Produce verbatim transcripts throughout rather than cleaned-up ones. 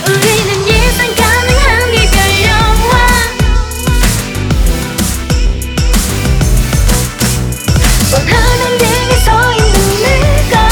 우리는 예상 가능한 이별 영화. 뻔한 등에 서 있는 내가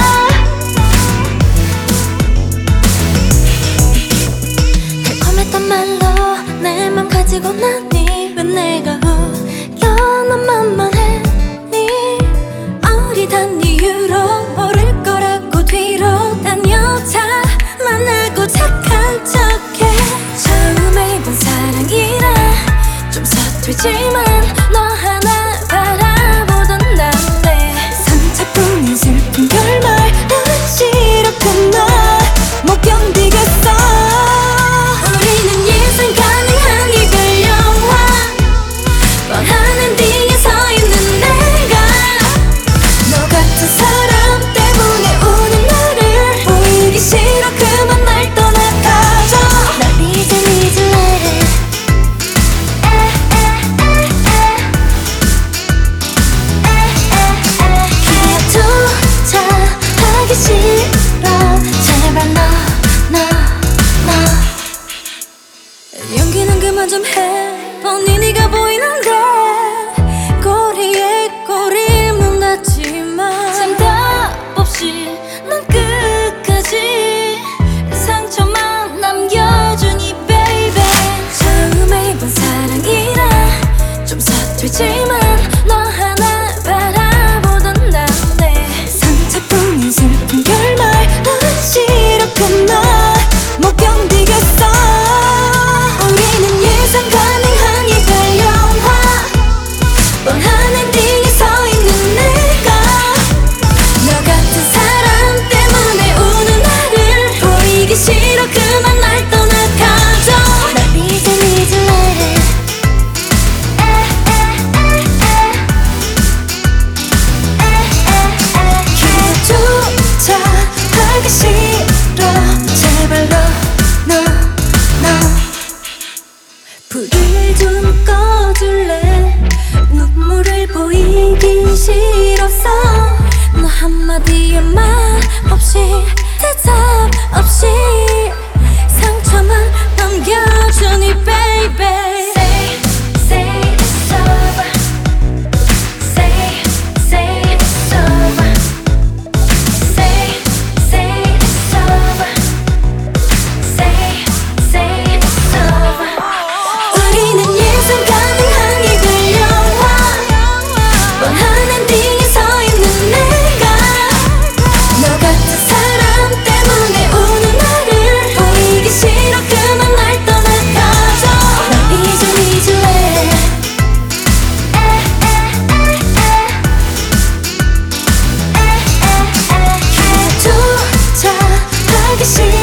달콤했던 말로 내 맘 가지고 나니 왜 내가 울려 넌 만만했니. 어리단 이유로 모를 거라고 뒤로 딴 여자 만나고 착한 척해. 처음에 본 사랑이라 좀 서툴지만 너 하나 바라보던 난데 상처뿐인 슬픈 결말 난 싫었구나 못 견디겠어. 우리는 예상 가능한 이별 영화. 뻔한 엔딩에 서 있는 내가 너 같은 사람 때문에 우는 나를 보이기 싫어. 그만 날 떠나가줘. 날 이젠 잊을래. 기회조차 하기 싫어. 제발 너 너 너 연기는 그만 좀 해. 뻔히 네가 보이는데 꼬리에 꼬리를 문닫지마. 생각 없이 넌 끝까지 상처만 남겨주니 baby. 처음에 본 사랑이라 좀 서툴지만 너 하나 바라보던 난데 상처뿐인 슬픈 결말 난 싫었구나 못 견디겠어. 우리는 예상 가능한 이별 영화. 뻔한 엔딩에 서 있는 내가 너 같은 사람 때문에 우는 나를 보이기 싫어. 그만 날 떠나가줘. 날 이젠 잊을래. 기회조차 하기 싫어. 제발 너 너 너 불을 좀 꺼줄래. 눈물을 보이기 싫어서 너 한마디의 말 없이 대답 없이 상처만 남겨주니 baby. Say, say it's over. Say, say it's over. Say, say it's over. Say, say it's over. 우리는 예상 가능한 이별 영화. 뻔한 엔딩에 서 있는 내가 너 같은 사람 때문에 우는 나를 보이기 싫어. 그만 날 떠나가줘. 날 이젠 잊을래. 기회조차 하기 싫어.